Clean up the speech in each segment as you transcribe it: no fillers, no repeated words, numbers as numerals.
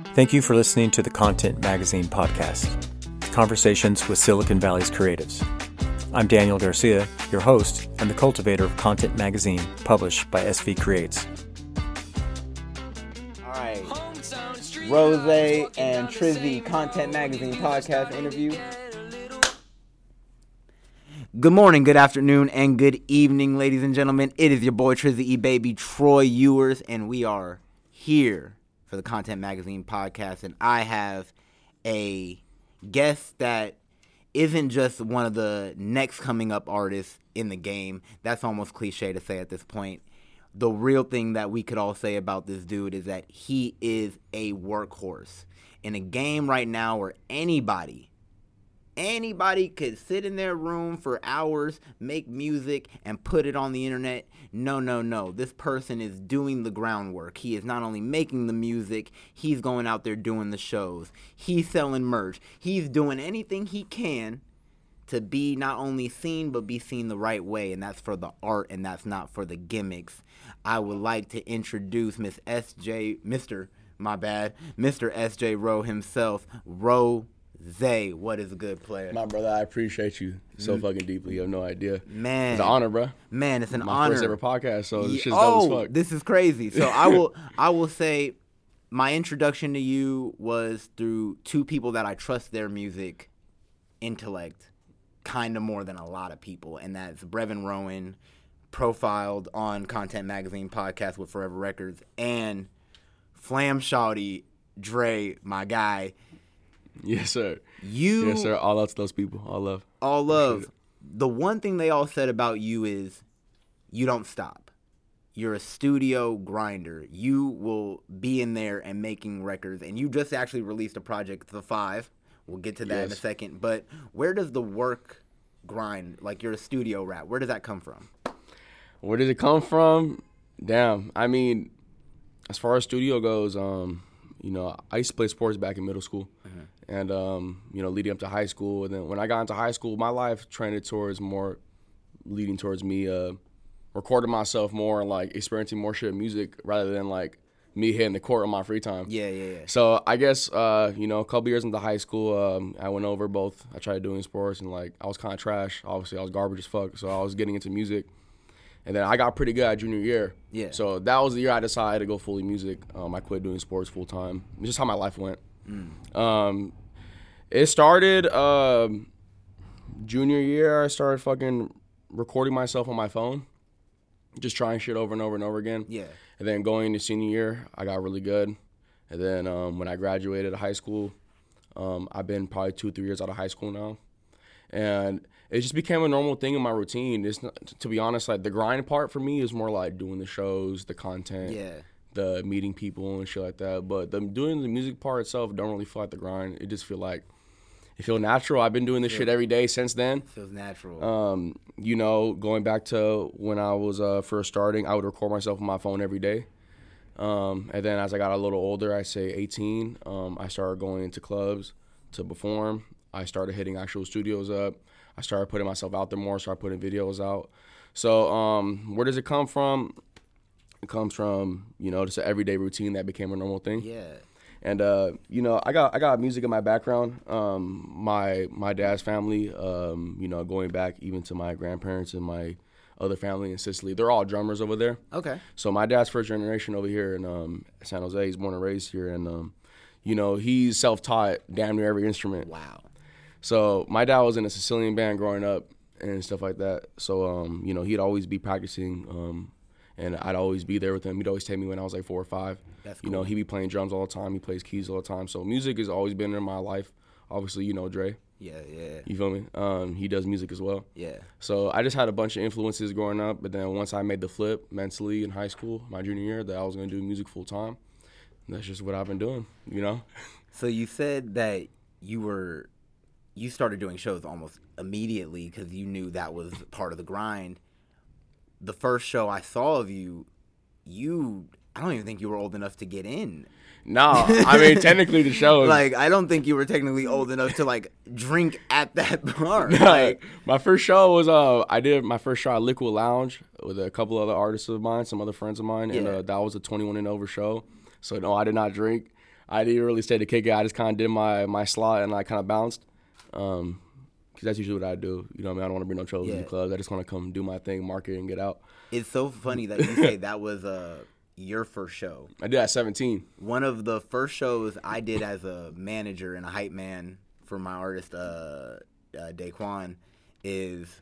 Thank you for listening to the Content Magazine podcast, Conversations with Silicon Valley's Creatives. I'm Daniel Garcia, your host and the cultivator of Content Magazine, published by SV Creates. All right, Rose and Trizzy Content Magazine podcast interview. Good morning, good afternoon, and good evening, ladies and gentlemen. It is your boy Trizzy E Baby, Troy Ewers, and we are here for the Content Magazine podcast. And I have a guest that isn't just one of the next coming up artists in the game. That's almost cliche to say at this point. The real thing that we could all say about this dude is that he is a workhorse in a game right now where anybody could sit in their room for hours, make music, and put it on the internet. No. This person is doing the groundwork. He is not only making the music, he's going out there doing the shows. He's selling merch. He's doing anything he can to be not only seen, but be seen the right way, and that's for the art, and that's not for the gimmicks. I would like to introduce Mr. S.J. Rowe himself, Rose. What is a good player? My brother, I appreciate you so fucking deeply. You have no idea. Man. It's an honor, bro. Man, it's an My honor. first ever podcast, so this shit's dope as fuck. This is crazy. So I will say my introduction to you was through two people that I trust their music intellect kind of more than a lot of people, and that's Brevin Rowan, profiled on Content Magazine podcast with Forever Records, and Flam Shawty, Dre, my guy. Yes, sir. Yes, sir. All love to those people. All love. All love. The one thing they all said about you is you don't stop. You're a studio grinder. You will be in there and making records. And you just actually released a project, The Five. We'll get to that in a second. But where does the work grind, like you're a studio rap, where does that come from? Where does it come from? Damn. I mean, as far as studio goes, I used to play sports back in middle school. Mm-hmm. And, leading up to high school. And then when I got into high school, my life trended towards me recording myself more and, like, experiencing more shit in music rather than, like, me hitting the court on my free time. Yeah. So I guess, a couple years into high school, I went over both. I tried doing sports and, like, I was kind of trash. Obviously, I was garbage as fuck. So I was getting into music. And then I got pretty good at junior year. Yeah. So that was the year I decided to go fully music. I quit doing sports full time. It's just how my life went. It started junior year. I started fucking recording myself on my phone, just trying shit over and over and over again. Yeah. And then going into senior year, I got really good. And then when I graduated high school, I've been probably 2-3 years out of high school now, and it just became a normal thing in my routine. It's not, to be honest, like the grind part for me is more like doing the shows, the content. Yeah. The meeting people and shit like that. But doing the music part itself don't really feel like the grind. It just feels natural. I've been doing this shit every day since then. Feels natural. Going back to when I was first starting, I would record myself on my phone every day. And then as I got a little older, I say 18, I started going into clubs to perform. I started hitting actual studios up. I started putting myself out there more, started putting videos out. So where does it come from? It comes from, just an everyday routine that became a normal thing. Yeah. And, I got music in my background. My dad's family, going back even to my grandparents and my other family in Sicily, they're all drummers over there. Okay. So my dad's first generation over here in San Jose. He's born and raised here. And, he's self-taught damn near every instrument. Wow. So my dad was in a Sicilian band growing up and stuff like that. So, he'd always be practicing and I'd always be there with him. He'd always take me when I was like 4 or 5. That's cool. He'd be playing drums all the time. He plays keys all the time. So music has always been in my life. Obviously, Dre. Yeah. You feel me? He does music as well. Yeah. So I just had a bunch of influences growing up. But then once I made the flip mentally in high school, my junior year, that I was going to do music full time. That's just what I've been doing, So you said that you started doing shows almost immediately because you knew that was part of the grind. The first show I saw of you, I don't even think you were old enough to get in. No, I mean, technically the show is... Like, I don't think you were technically old enough to, like, drink at that bar. No, like, my first show was, I did my first show at Liquid Lounge with a couple other artists of mine, some other friends of mine, and that was a 21 and over show. So, no, I did not drink. I didn't really stay to kick it. I just kind of did my slot and I kind of bounced. Because that's usually what I do. You know what I mean? I don't want to bring no trouble to the clubs. I just want to come do my thing, market, and get out. It's so funny that you say that was your first show. I did at 17. One of the first shows I did as a manager and a hype man for my artist, Daquan, is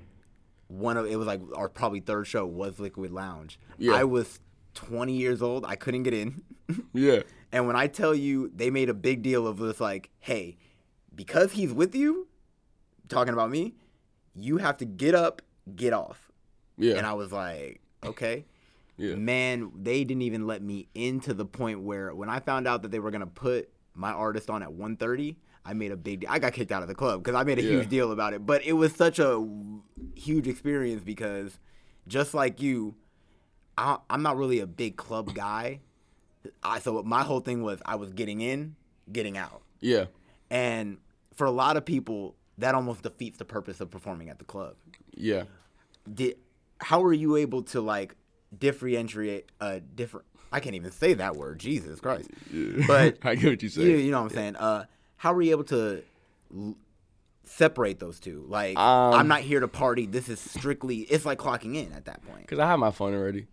it was like our probably third show was Liquid Lounge. Yeah. I was 20 years old. I couldn't get in. Yeah. And when I tell you, they made a big deal of this, like, hey, because he's with you, talking about me, you have to get up, get off. Yeah. And I was like, okay. Yeah. Man, they didn't even let me in to the point where when I found out that they were going to put my artist on at 1:30, I made a big deal. I got kicked out of the club because I made a huge deal about it. But it was such a huge experience because just like you, I'm not really a big club guy. So my whole thing was I was getting in, getting out. Yeah. And for a lot of people, that almost defeats the purpose of performing at the club. Yeah. How were you able to, like, differentiate I can't even say that word, Jesus Christ. Yeah. But I get what you say. You know what I'm saying? How were you able to separate those two? Like, I'm not here to party. This is strictly, it's like clocking in at that point. Because I have my fun already.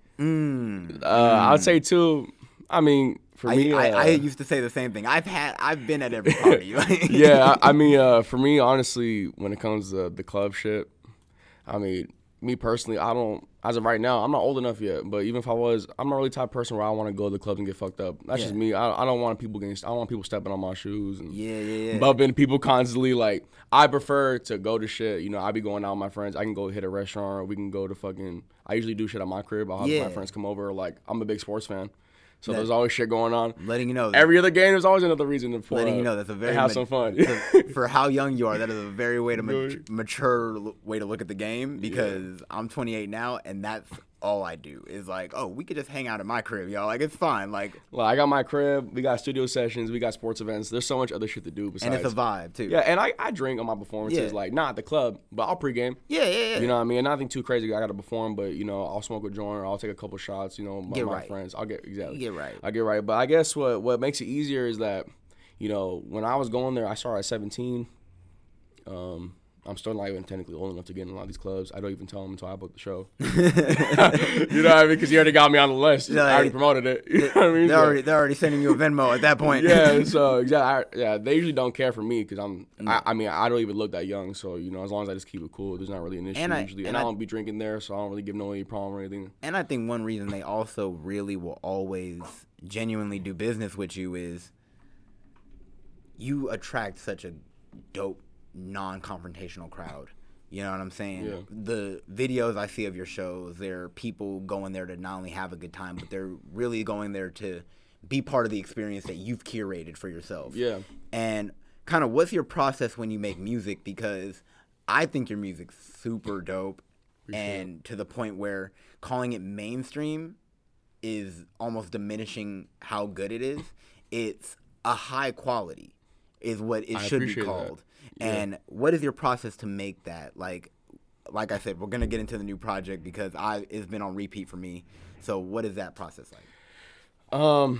I would say, too, I mean, for me. I used to say the same thing. I've been at every party. Yeah, I mean, for me, honestly, when it comes to the club shit, I mean, me personally, I don't, as of right now, I'm not old enough yet, but even if I was, I'm not really the type of person where I want to go to the clubs and get fucked up. That's just me. I don't want people stepping on my shoes and bumping people constantly. Like, I prefer to go to shit. You know, I be going out with my friends. I can go hit a restaurant. Or we can go to I usually do shit at my crib. I'll have my friends come over. Like, I'm a big sports fan. So there's always shit going on. Letting you know. Every other game, there's always another reason to letting you know that's a very have some fun. For how young you are, that is a very mature way to look at the game because I'm 28 now, and that's all I do is like, oh, we could just hang out at my crib, y'all. Like, it's fine. Like, well, I got my crib. We got studio sessions. We got sports events. There's so much other shit to do besides. And it's a vibe, too. Yeah, and I drink on my performances. Like, not at the club, but I'll pregame. Yeah. You know what I mean? And nothing too crazy. I got to perform, but, you know, I'll smoke a joint or I'll take a couple shots, you know, my friends. I'll get, exactly. You get right. I get right. But I guess what makes it easier is that, you know, when I was going there, I started at 17. I'm still not even technically old enough to get in a lot of these clubs. I don't even tell them until I book the show. You know what I mean? Because you already got me on the list. I already promoted it. You know what I mean? They're already sending you a Venmo at that point. Yeah, so exactly. They usually don't care for me because I mean, I don't even look that young. So, you know, as long as I just keep it cool, there's not really an issue usually. And I don't be drinking there, so I don't really give no any problem or anything. And I think one reason they also really will always genuinely do business with you is you attract such a dope non-confrontational crowd. You know what I'm saying? Yeah. The videos I see of your shows, they're people going there to not only have a good time, but they're really going there to be part of the experience that you've curated for yourself. Yeah. And kind of what's your process when you make music? Because I think your music's super dope. And to the point where calling it mainstream is almost diminishing how good it is. It's a high quality is what it should be called. Yeah. And what is your process to make that? Like I said, we're going to get into the new project because it's been on repeat for me. So what is that process like?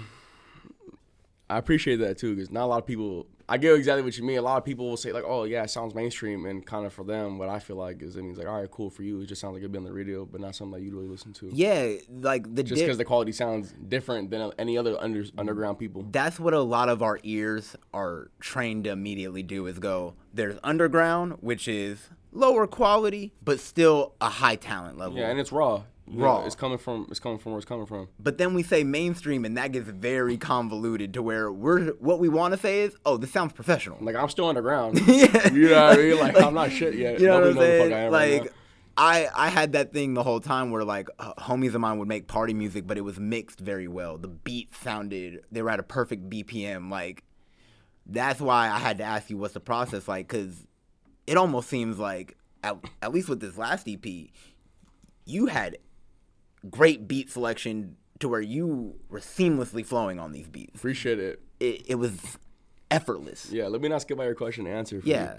I appreciate that too because not a lot of people, I get exactly what you mean. A lot of people will say like, oh yeah, it sounds mainstream, and kind of for them, what I feel like is it means like, all right, cool for you. It just sounds like it'd be on the radio, but not something that you really listen to. Yeah, like just because the quality sounds different than any other underground people. That's what a lot of our ears are trained to immediately do is go, there's underground, which is lower quality, but still a high talent level. Yeah, and it's raw. Raw. It's coming from where it's coming from. But then we say mainstream, and that gets very convoluted to where what we want to say is, oh, this sounds professional. Like, I'm still underground. Yeah. You know what I mean? Like, I'm not shit yet. You know Nobody what I'm saying? knows the fuck I am like, right now. I had that thing the whole time where, like, homies of mine would make party music, but it was mixed very well. The beats sounded, they were at a perfect BPM. Like, that's why I had to ask you what's the process like, because it almost seems like, at least with this last EP, you had great beat selection to where you were seamlessly flowing on these beats. Appreciate it. It was effortless. Yeah, let me not skip by your question and answer. Yeah.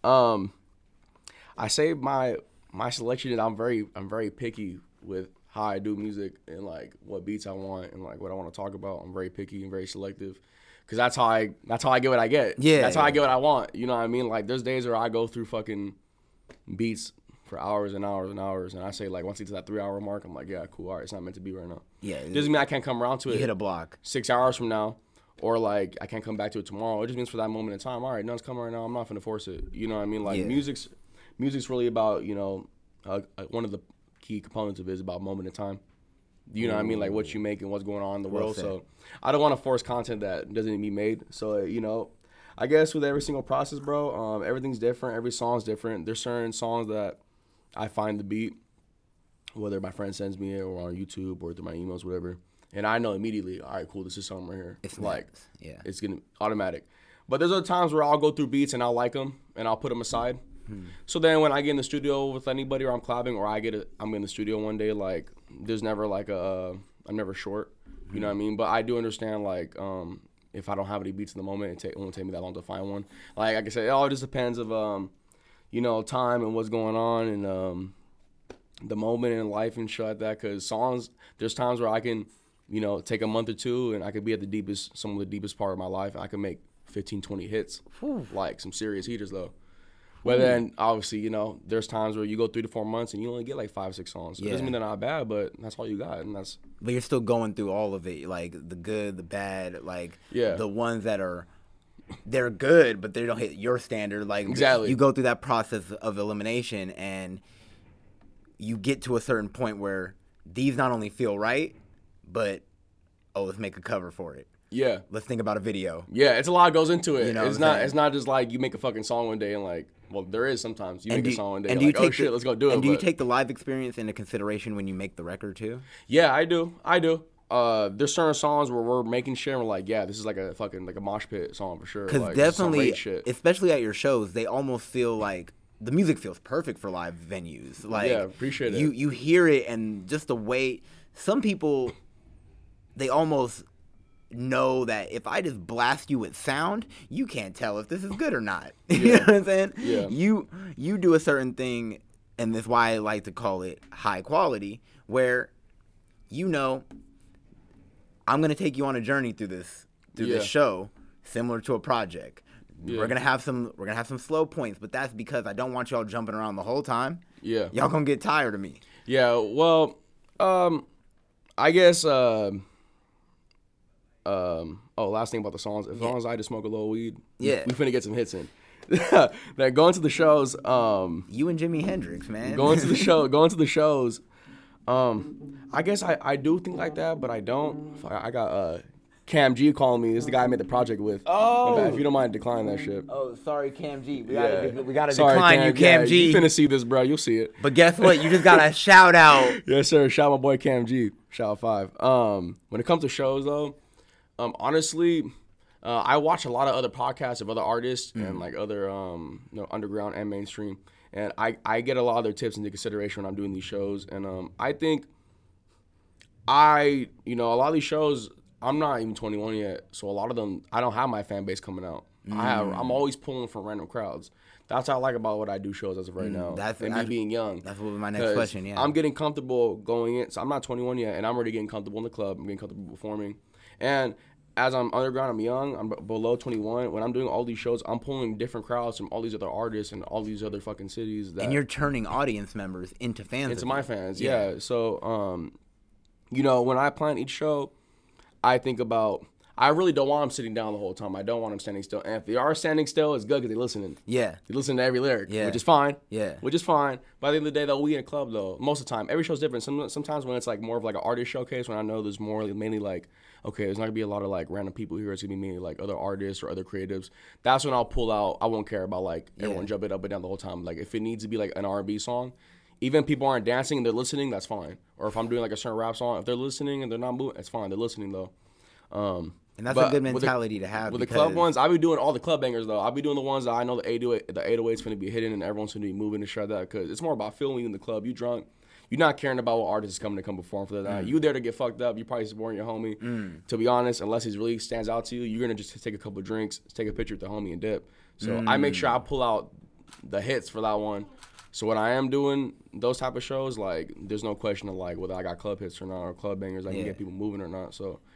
I say my selection is I'm very picky with how I do music and like what beats I want and like what I want to talk about. I'm very picky and very selective Cause that's how I get what I get. Yeah. That's how I get what I want. You know what I mean? Like there's days where I go through fucking beats for hours and hours and hours, and I say like once I get to that 3-hour mark, I'm like, yeah, cool, all right, it's not meant to be right now. Yeah. It doesn't mean I can't come around to it. You hit a block 6 hours from now, or like I can't come back to it tomorrow. It just means for that moment in time, all right, none's coming right now. I'm not gonna force it. You know what I mean? Like music's really about, you know, one of the key components of it is about moment in time. You know what I mean? Like what you make and what's going on in the world. So I don't want to force content that doesn't need to be made. So, you know, I guess with every single process, bro, everything's different. Every song's different. There's certain songs that I find the beat, whether my friend sends me it or on YouTube or through my emails, whatever. And I know immediately, all right, cool, this is something right here. It's like, yeah, it's getting automatic. But there's other times where I'll go through beats and I'll like them and I'll put them aside. So then when I get in the studio with anybody or I'm collabing or I'm in the studio one day, like there's never like I'm never short, you know what I mean? But I do understand like if I don't have any beats in the moment, it won't take me that long to find one. Like I said, it all just depends of you know, time and what's going on and the moment in life and shit like that. Cause songs, there's times where I can, you know, take a month or two and I could be at some of the deepest part of my life. I can make 15, 20 hits, like some serious heaters though. But then, obviously, you know, there's times where you go 3 to 4 months and you only get like 5 or 6 songs. So it doesn't mean they're not bad, but that's all you got, and that's. But you're still going through all of it, like the good, the bad, like the ones that they're good, but they don't hit your standard. Like exactly, you go through that process of elimination, and you get to a certain point where these not only feel right, but let's make a cover for it. Yeah, let's think about a video. Yeah, it's a lot goes into it. You know it's not just like you make a fucking song one day and like. Well, there is sometimes. You make a song one day, and like, oh shit, let's go do it. And do you take the live experience into consideration when you make the record too? Yeah, I do. There's certain songs where we're making shit and we're like, yeah, this is like a fucking like a mosh pit song for sure. Because like, definitely, especially at your shows, they almost feel like the music feels perfect for live venues. Like, yeah, appreciate it. You hear it and just the way some people, they almost know that if I just blast you with sound, you can't tell if this is good or not. You know what I'm saying? Yeah. You do a certain thing, and that's why I like to call it high quality, where you know I'm gonna take you on a journey through this show, similar to a project. Yeah. We're gonna have some slow points, but that's because I don't want y'all jumping around the whole time. Yeah. Y'all gonna get tired of me. Yeah, well, I guess last thing about the songs. As long as I just smoke a little weed, we finna get some hits in. That going to the shows, you and Jimi Hendrix, man. Going to the shows. I guess I do think like that, but I don't. I got Cam G calling me. This is the guy I made the project with. Oh, if you don't mind declining that shit. Oh, sorry, Cam G. We gotta decline you, Cam G. You finna see this, bro. You'll see it. But guess what? You just got a shout out. Yes, sir. Shout my boy Cam G. Shout 5. When it comes to shows though. Honestly, I watch a lot of other podcasts of other artists and like other underground and mainstream, and I get a lot of their tips into consideration when I'm doing these shows. And I think a lot of these shows, I'm not even 21 yet, so a lot of them I don't have my fan base coming out. I'm always pulling from random crowds. That's what I like about what I do shows as of right now. Me being young. That's what my next question. Yeah, I'm getting comfortable going in. So I'm not 21 yet, and I'm already getting comfortable in the club. I'm getting comfortable performing. And as I'm underground, I'm young, I'm below 21. When I'm doing all these shows, I'm pulling different crowds from all these other artists and all these other fucking cities. And you're turning audience members into fans. Into my fans, yeah. So, when I plan each show, I think about, I really don't want them sitting down the whole time. I don't want them standing still. And if they are standing still, it's good because they're listening. Yeah. They listen to every lyric, which is fine. Yeah. Which is fine. By the end of the day, though, we in a club, though, most of the time, every show's different. Sometimes when it's like more of like an artist showcase, when I know there's mainly like, okay, there's not gonna be a lot of like random people here. It's gonna be mainly like other artists or other creatives. That's when I'll pull out. I won't care about like everyone jumping up and down the whole time. Like if it needs to be like an R&B song, even if people aren't dancing and they're listening, that's fine. Or if I'm doing like a certain rap song, if they're listening and they're not moving, it's fine. They're listening though. And that's a good mentality to have. With the club ones, I'll be doing all the club bangers though. I'll be doing the ones that I know the 808's gonna be hitting and everyone's gonna be moving and shit like that. Because it's more about feeling you in the club. You drunk. You're not caring about what artist is coming to come perform for the night. You there to get fucked up. You probably supporting your homie. To be honest, unless he really stands out to you, you're gonna just take a couple of drinks, take a picture with the homie, and dip. So I make sure I pull out the hits for that one. So when I am doing those type of shows, like there's no question of like whether I got club hits or not or club bangers, I can get people moving or not. So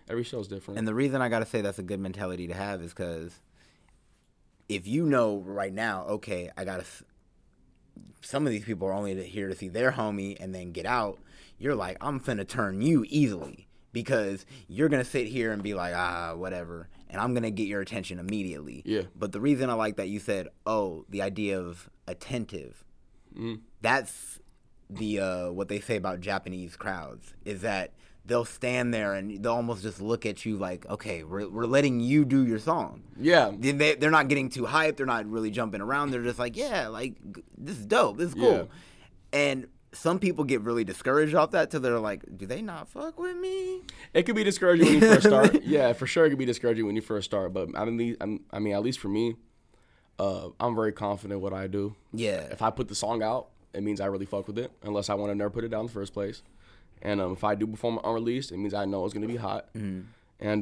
Every show's different. And the reason I gotta say that's a good mentality to have is because if you know right now, okay, some of these people are only here to see their homie and then get out. You're like, I'm finna turn you easily because you're gonna sit here and be like, whatever, and I'm gonna get your attention immediately. Yeah. But the reason I like that you said, the idea of attentive, that's the what they say about Japanese crowds is that they'll stand there and they'll almost just look at you like, okay, we're letting you do your song. Yeah. They're not getting too hyped. They're not really jumping around. They're just like, yeah, like, this is dope. This is cool. Yeah. And some people get really discouraged off that till they're like, do they not fuck with me? It could be discouraging when you first start. Yeah, for sure it could be discouraging when you first start. But I mean, at least for me, I'm very confident what I do. Yeah. If I put the song out, it means I really fuck with it, unless I want to never put it down in the first place. And if I do perform it unreleased, it means I know it's going to be hot. Mm-hmm. And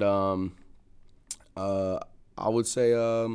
I would say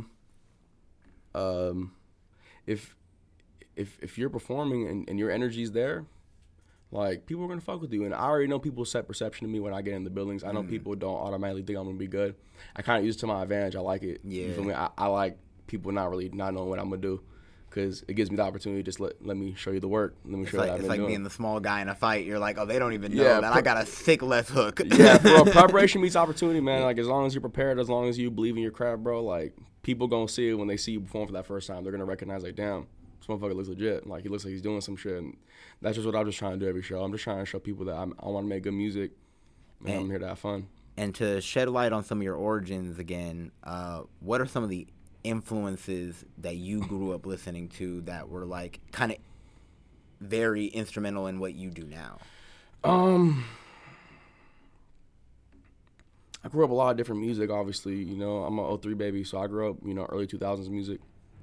if you're performing and your energy's there, like, people are going to fuck with you. And I already know people's set perception of me when I get in the buildings. I know people don't automatically think I'm going to be good. I kind of use it to my advantage. I like it. Yeah. You feel me? I like people not knowing what I'm going to do. Because it gives me the opportunity to just let me show you the work. Let me show you what I've been doing. It's like being the small guy in a fight. You're like, they don't even know that I got a sick left hook. Yeah, bro, preparation meets opportunity, man. Like, as long as you're prepared, as long as you believe in your craft, bro, like, people going to see it when they see you perform for that first time. They're going to recognize, like, damn, this motherfucker looks legit. Like, he looks like he's doing some shit. And that's just what I'm just trying to do every show. I'm just trying to show people that I want to make good music, and I'm here to have fun. And to shed light on some of your origins again, what are some of the influences that you grew up listening to that were like kind of very instrumental in what you do now? I grew up a lot of different music, obviously. You know, I'm an 03 baby, so I grew up, early 2000s music.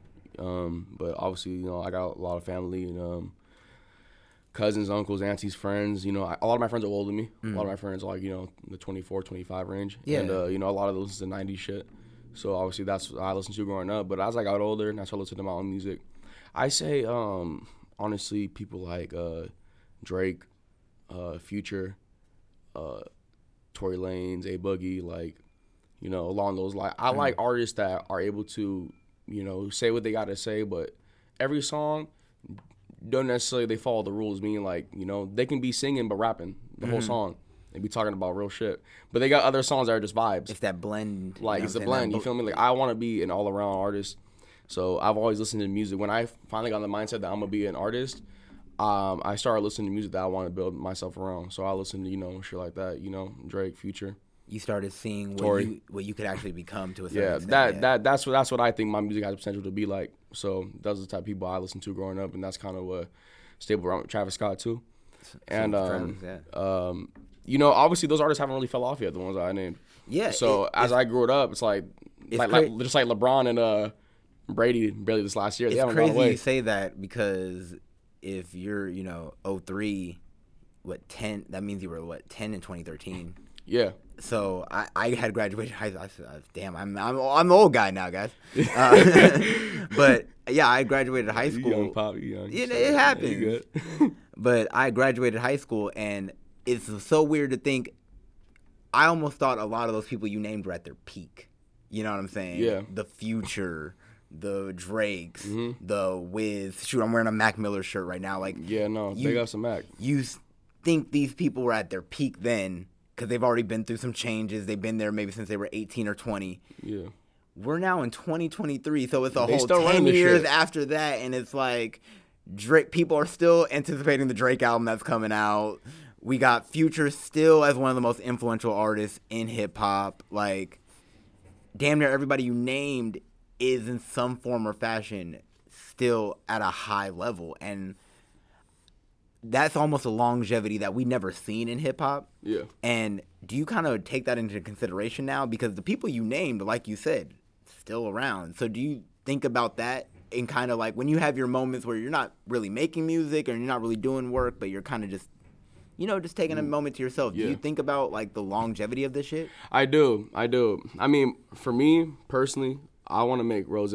But obviously, I got a lot of family and cousins, uncles, aunties, friends. A lot of my friends are older than me. A lot of my friends are like, in the 24, 25 range. Yeah. And, a lot of them listen to 90s shit. So obviously that's what I listened to growing up. But as I got older and I started listening to my own music, I say, honestly, people like Drake, Future, Tory Lanez, A Boogie, like, along those lines. I like artists that are able to, say what they got to say, but every song don't necessarily they follow the rules, meaning like, they can be singing but rapping the whole song. They be talking about real shit. But they got other songs that are just vibes. It's that blend. Like, it's a blend. You feel me? Like, I want to be an all-around artist. So I've always listened to music. When I finally got in the mindset that I'm going to be an artist, I started listening to music that I want to build myself around. So I listen to, shit like that, Drake, Future. You started seeing what you could actually become to a certain extent. That's what I think my music has potential to be like. So those are the type of people I listened to growing up, and that's kind of what stable around with Travis Scott too. And obviously those artists haven't really fell off yet, the ones I named. Yeah. So as I grew it up, it's like just like LeBron and Brady barely this last year. It's crazy you say that because if you're 03, 10, that means you were 10 in 2013. Yeah. So I had graduated high school. I said, damn, I'm the old guy now, guys. But yeah, I graduated high school. Young pop, young. It happens. Good. But I graduated high school, and it's so weird to think. I almost thought a lot of those people you named were at their peak. You know what I'm saying? Yeah. The Future, the Drakes, the Wiz. Shoot, I'm wearing a Mac Miller shirt right now. Like, yeah, no, they got some Mac. You think these people were at their peak then because they've already been through some changes. They've been there maybe since they were 18 or 20. Yeah. We're now in 2023, so it's a whole 10 years after that, and it's like Drake. People are still anticipating the Drake album that's coming out. We got Future still as one of the most influential artists in hip-hop. Like, damn near everybody you named is in some form or fashion still at a high level. And that's almost a longevity that we never seen in hip-hop. Yeah. And do you kind of take that into consideration now? Because the people you named, like you said, still around. So do you think about that in kind of like when you have your moments where you're not really making music or you're not really doing work, but you're kind of just just taking a moment to yourself. Yeah. Do you think about, like, the longevity of this shit? I do. I mean, for me, personally, I want to make Rose,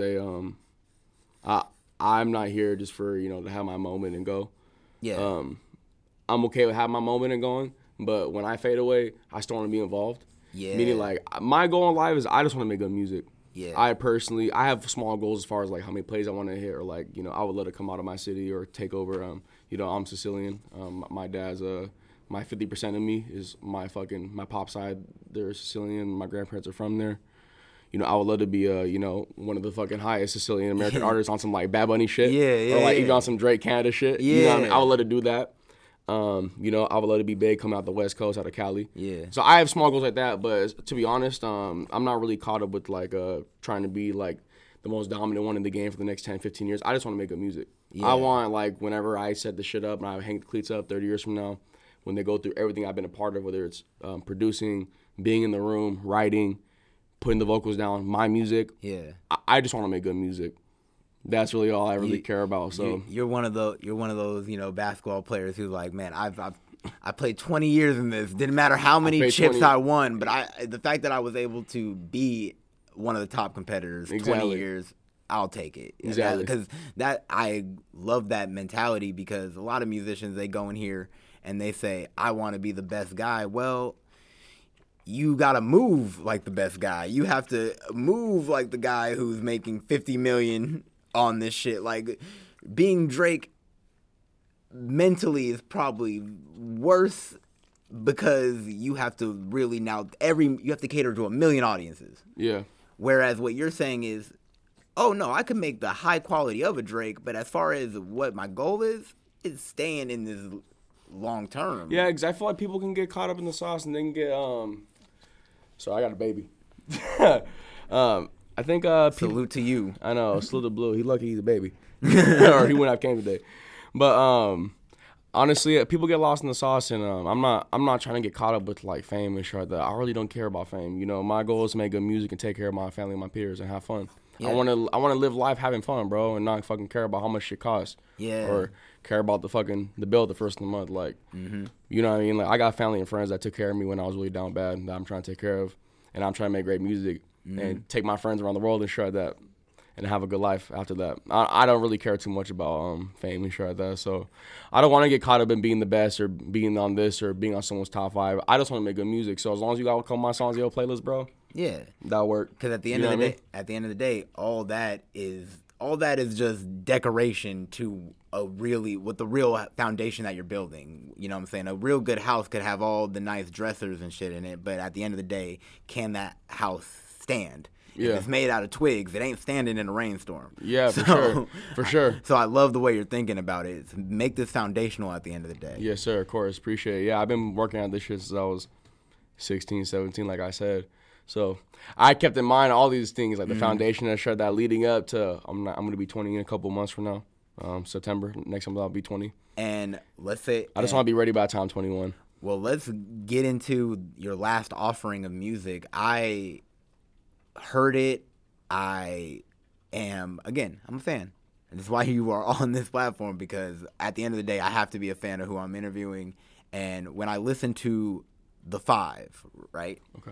I'm not here just for, to have my moment and go. Yeah. I'm okay with having my moment and going, but when I fade away, I still want to be involved. Yeah. Meaning, like, my goal in life is I just want to make good music. Yeah. I have small goals as far as, like, how many plays I want to hit, or, like, I would let it come out of my city or take over. I'm Sicilian. My dad's my 50% of me is my pop side. They're Sicilian. My grandparents are from there. I would love to be one of the fucking highest Sicilian American artists on some like Bad Bunny shit. Yeah, or like even on some Drake Canada shit. Yeah. You know what I mean? I would love to do that. I would love to be big, coming out the West Coast, out of Cali. Yeah. So I have small goals like that, but to be honest, I'm not really caught up with like trying to be like the most dominant one in the game for the next 10, 15 years. I just want to make good music. Yeah. I want, like, whenever I set the shit up and I hang the cleats up 30 years from now, when they go through everything I've been a part of, whether it's producing, being in the room, writing, putting the vocals down, my music. Yeah. I just want to make good music. That's really all I really care about. So you're one of those basketball players who's like, man, I played 20 years in this. Didn't matter how many chips I won, but the fact that I was able to be one of the top competitors 20 years, I'll take it. Exactly. Because I love that mentality, because a lot of musicians, they go in here and they say, I want to be the best guy. Well, you got to move like the best guy. You have to move like the guy who's making $50 million on this shit. Like, being Drake mentally is probably worse, because you have to really you have to cater to 1 million audiences. Yeah. Whereas what you're saying is, oh no, I could make the high quality of a Drake, but as far as what my goal is staying in this long term. Yeah, because I feel like people can get caught up in the sauce and they can get So I got a baby. I think salute to you. I know, salute to Blue. He lucky he's a baby, or he wouldn't have came today. But honestly, people get lost in the sauce, and I'm not trying to get caught up with like fame and shit like that. I really don't care about fame. My goal is to make good music and take care of my family and my peers and have fun. Yeah. I want to live life having fun, bro, and not fucking care about how much shit costs. Yeah. Or care about the bill the first of the month. Like, you know what I mean? Like, I got family and friends that took care of me when I was really down bad, that I'm trying to take care of, and I'm trying to make great music and take my friends around the world and share that, and have a good life after that. I don't really care too much about fame and shit like that. So I don't want to get caught up in being the best or being on this or being on someone's top 5. I just want to make good music. So as long as you got a couple of my songs in your playlist, bro, yeah, that'll work. Because at the end of the day, all that is just decoration to with the real foundation that you're building. You know what I'm saying? A real good house could have all the nice dressers and shit in it, but at the end of the day, can that house stand? Yeah. If it's made out of twigs, it ain't standing in a rainstorm. Yeah, for sure. So I love the way you're thinking about it. It's make this foundational at the end of the day. Yes, sir, of course. Appreciate it. Yeah, I've been working on this shit since I was 16, 17, like I said. So I kept in mind all these things, like the foundation and shit, that leading up to I'm going to be 20 in a couple months from now. September. Next month I'll be 20. And let's say I just want to be ready by the time I'm 21. Well, let's get into your last offering of music. I heard it. I'm a fan. And that's why you are on this platform, because at the end of the day, I have to be a fan of who I'm interviewing. And when I listen to The Five, right? Okay.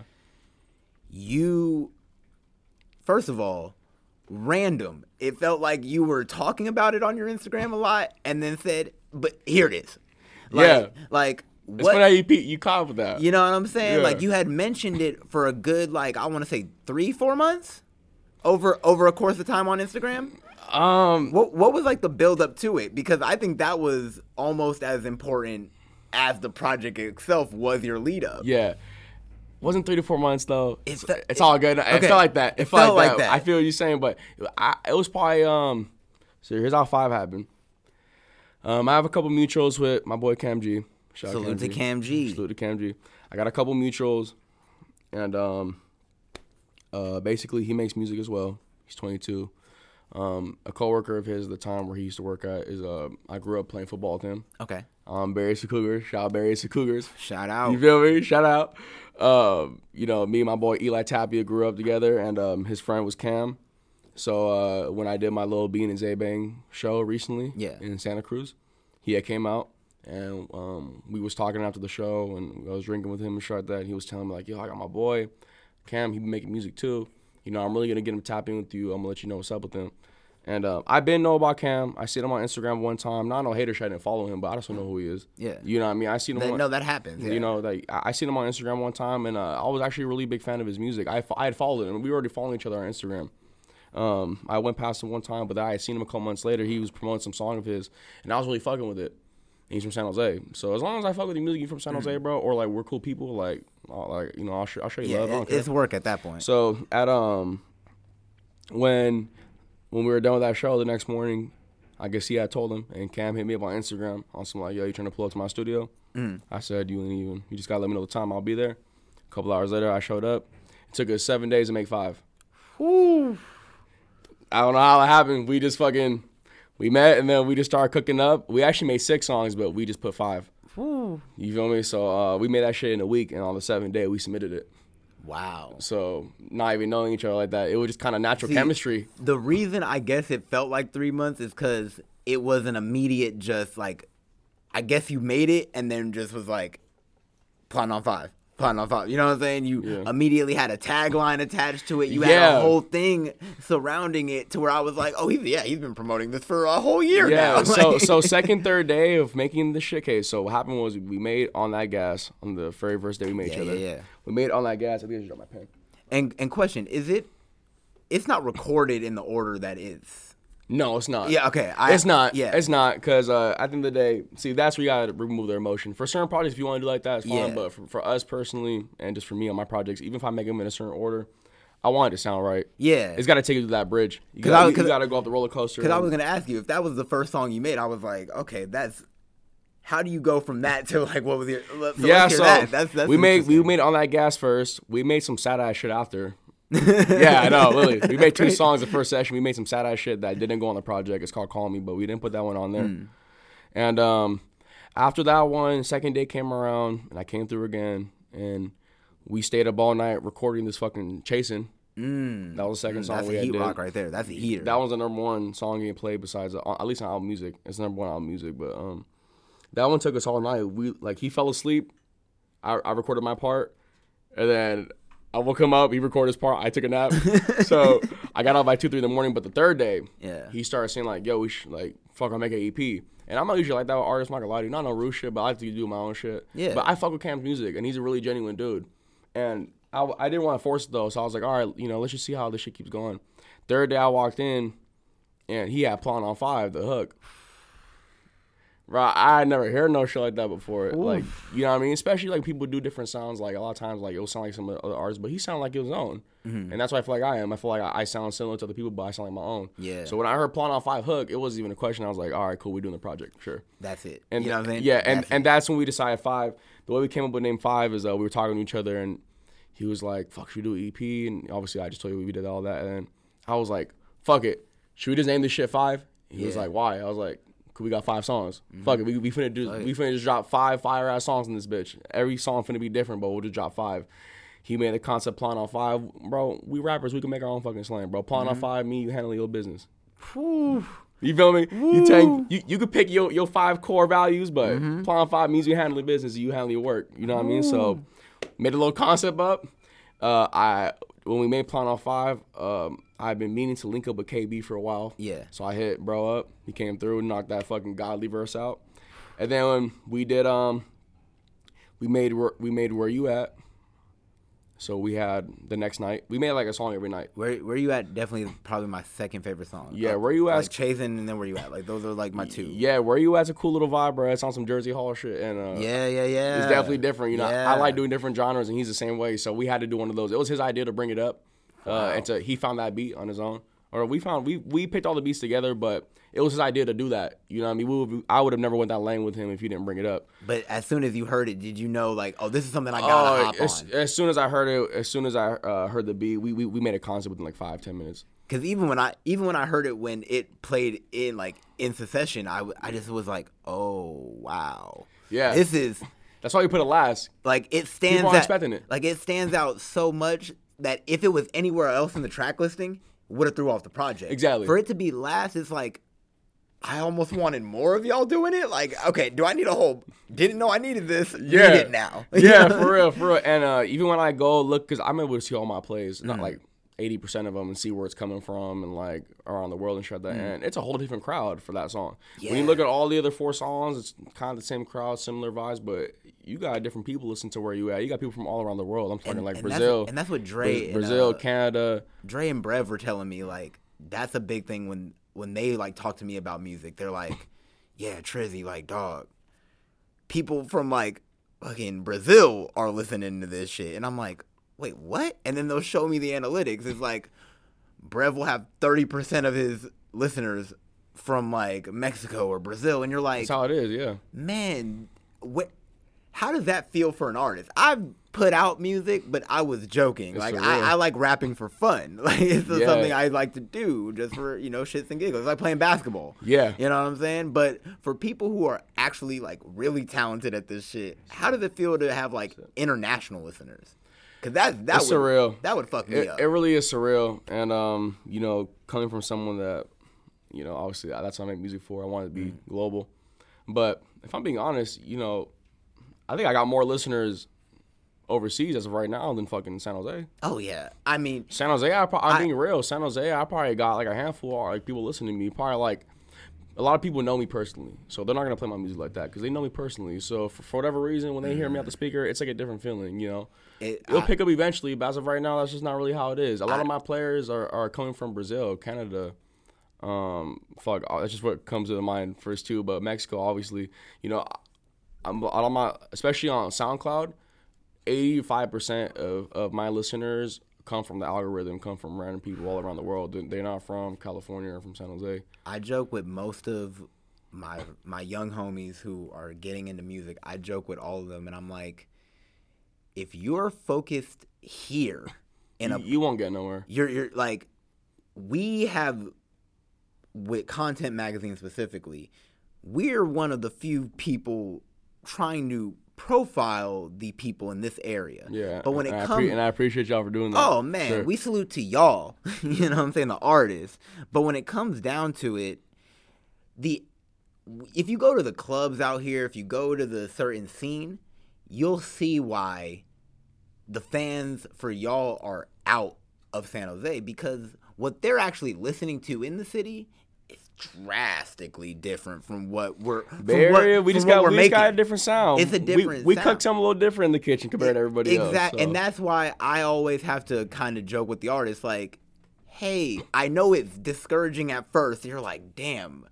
You, first of all, random. It felt like you were talking about it on your Instagram a lot, and then said, "But here it is." Like what? It's funny how you caught with that. You know what I'm saying? Yeah. Like, you had mentioned it for a good, like, I want to say 3-4 months over a course of time on Instagram. What was like the build up to it? Because I think that was almost as important as the project itself was your lead up. Yeah. Wasn't 3 to 4 months though. It's all good. It felt like that. It felt like that. I feel what you're saying, but it was probably so here's how 5 happened. I have a couple mutuals with my boy Cam G. Salute to Cam G. Salute to Cam G. I got a couple mutuals, and basically he makes music as well. He's 22. A coworker of his at the time where he used to work at is I grew up playing football with him. Okay. Barry Cougars. Shout out Barry Cougars. Shout out. You feel me? Shout out. Me and my boy Eli Tapia grew up together, and his friend was Cam. So when I did my Lil Bean and Zay-Bang show recently in Santa Cruz, he had came out, and we was talking after the show, and I was drinking with him and shit like that. He was telling me, like, yo, I got my boy Cam. He been making music too. I'm really going to get him tapping with you. I'm going to let you know what's up with him. And I been know about Cam. I seen him on Instagram one time. Not no hater shit. I didn't follow him, but I just don't know who he is. Yeah. You know what I mean? I seen him. No, that happens. Yeah. You know, like I seen him on Instagram one time, and I was actually a really big fan of his music. I had followed him. We were already following each other on Instagram. I went past him one time, but I had seen him a couple months later. He was promoting some song of his, and I was really fucking with it. And he's from San Jose, so as long as I fuck with the music, you from San Jose, bro, or like we're cool people, like you know, I'll show you love. I don't care. It's work at that point. So at when we were done with that show the next morning, I guess he had told him, and Cam hit me up on Instagram on some like, yo, you trying to pull up to my studio? I said, you just gotta let me know the time, I'll be there. A couple hours later, I showed up. It took us 7 days to make 5. Woo. I don't know how it happened. We met, and then we just started cooking up. We actually made 6 songs, but we just put 5. Woo. You feel me? So we made that shit in a week, and on the 7th day, we submitted it. Wow. So not even knowing each other like that, it was just kind of natural chemistry. The reason I guess it felt like 3 months is because it was an immediate just like, I guess you made it and then just was like, plotting on 5. You know what I'm saying? You immediately had a tagline attached to it. You had a whole thing surrounding it to where I was like, oh, he's been promoting this for a whole year now. So second, third day of making the shit case. So what happened was we made On That Gas on the very first day we met each other. Yeah. We made On That Gas. I think I just dropped my pen. And question, it's not recorded in the order that is. No, it's not. Yeah, okay. It's not. Yeah. It's not, because at the end of the day, see, that's where you got to remove their emotion. For certain projects, if you want to do like that, it's fine. But for us personally, and just for me on my projects, even if I make them in a certain order, I want it to sound right. Yeah. It's got to take you to that bridge. You got to go off the roller coaster. Because I was going to ask you, if that was the first song you made, I was like, okay, how do you go from that to like, what was your... Let's hear that. That's we made On That Gas first. We made some sad-ass shit after. Yeah, I know, literally. We made 2 songs the first session. We made some sad ass shit that didn't go on the project. It's called Call Me, but we didn't put that one on there. And after that one, second day came around, and I came through again, and we stayed up all night recording this fucking Chasing. That was the second song we had. That's a heat rock right there. That's a heater. That was the number 1 song getting played besides, at least on album music. It's the number 1 album music, but that one took us all night. He fell asleep. I recorded my part, and then I woke him up. He recorded his part. I took a nap. So I got up by 2, 3 in the morning. But the third day, he started saying like, "Yo, we should I'll make an EP." And I'm not usually like that with artists. I'm not gonna lie to you. Not no rude shit, but I like to do my own shit. Yeah. But I fuck with Cam's music, and he's a really genuine dude. And I didn't want to force it though, so I was like, all right, let's just see how this shit keeps going. Third day I walked in, and he had Plotting on 5, the hook. Right, I had never heard no shit like that before. Oof. Like, you know what I mean? Especially like people do different sounds. Like a lot of times, like it'll sound like some other artists, but he sounded like his own. And that's what I feel like I am. I feel like I sound similar to other people, but I sound like my own. Yeah. So when I heard Plotting on 5 hook, it wasn't even a question. I was like, all right, cool, we're doing the project, sure. That's it. And you know what I mean? Yeah, and that's when we decided 5. The way we came up with name 5 is we were talking to each other, and he was like, fuck, should we do an EP? And obviously I just told you we did all that, and I was like, fuck it, should we just name this shit 5? He was like, why? I was like, we got 5 songs. Fuck it, we finna just drop 5 fire ass songs in this bitch. Every song finna be different, but we'll just drop 5. He made the concept Plotting on 5, bro. We rappers, we can make our own fucking slang, bro. Plotting on 5 means you handle your business. Whew. You feel me? You could pick your 5 core values, but Plotting on 5 means you handle your business, you handle your work. You know what I mean? So made a little concept up. When we made Plotting on 5, I've been meaning to link up with KB for a while. Yeah. So I hit bro up. He came through and knocked that fucking godly verse out. And then when we did we made Where You At. So we had the next night. We made like a song every night. Where You At? Definitely probably my second favorite song. Yeah, Where You At? Like Chasing and then Where You At. Like those are like my 2. Yeah, Where You At's a cool little vibe, bro. It's on some Jersey Hall shit. And yeah. It's definitely different. You know, Yeah. I like doing different genres, and he's the same way. So we had to do one of those. It was his idea to bring it up. And he found that beat on his own. Or we picked all the beats together, but it was his idea to do that. You know what I mean? I would have never went that lane with him if he didn't bring it up. But as soon as you heard it, did you know like, oh, this is something I gotta hop on? As soon as I heard it, as soon as I heard the beat, we made a concept within like 5-10 minutes. Because even when I heard it when it played in succession, I just was like, oh wow, yeah, that's why you put it last. Like it stands. People aren't expecting it. Like it stands out so much that if it was anywhere else in the track listing, would have threw off the project. Exactly. For it to be last, it's like I almost wanted more of y'all doing it. Like, okay, do I need a whole? Didn't know I needed this. Yeah. Need it now. Yeah, for real. And even when I go look, because I'm able to see all my plays, not like 80% of them and see where it's coming from and like around the world and shit like that. And it's a whole different crowd for that song. Yeah. When you look at all the other 4 songs, it's kind of the same crowd, similar vibes, but you got different people listening to where you at. You got people from all around the world. I'm talking like Brazil. That's what Dre Brazil, Canada. Dre and Brev were telling me, like, that's a big thing when they like talk to me about music. They're like, yeah, Trizzy, like, dog, people from like fucking Brazil are listening to this shit. And I'm like, wait, what? And then they'll show me the analytics. It's like Brev will have 30% of his listeners from like Mexico or Brazil, and you're like, That's how it is, yeah. Man, how does that feel for an artist? I've put out music, but I was joking. It's like surreal. I like rapping for fun. Like it's Yeah. something I like to do just for, shits and giggles. It's like playing basketball. Yeah. You know what I'm saying? But for people who are actually like really talented at this shit, how does it feel to have like international listeners? Cause that It's would, surreal. That would fuck me up. It really is surreal. And, coming from someone that, obviously that's what I make music for. I want it to be global. But if I'm being honest, I think I got more listeners overseas as of right now than fucking San Jose. Oh, yeah. I mean, San Jose, I'm being real. San Jose, I probably got like a handful of like people listening to me. Probably like a lot of people know me personally, so they're not gonna play my music like that because they know me personally. So for whatever reason, when they hear me out the speaker, it's like a different feeling. It'll pick up eventually, but as of right now, that's just not really how it is. A lot of my players are coming from Brazil, Canada. That's just what comes to the mind first too. But Mexico, obviously, I'm on my, especially on SoundCloud, 85% of my listeners come from the algorithm, come from random people all around the world. They're not from California or from San Jose. I joke with most of my young homies who are getting into music. I joke with all of them, and I'm like, if you're focused here, you won't get nowhere. You're like, we have, with Content Magazine specifically, we're one of the few people trying to profile the people in this area. Yeah. But when I appreciate y'all for doing that. Oh, man, Sure. We salute to y'all. You know what I'm saying? The artists. But when it comes down to it, if you go to the clubs out here, if you go to the certain scene, you'll see why the fans for y'all are out of San Jose, because what they're actually listening to in the city is drastically different from what we're we just got a different sound. It's a different we sound. cook something a little different in the kitchen compared to everybody else. Exactly. So. And that's why I always have to kind of joke with the artists like, hey, I know it's discouraging at first. You're like, damn,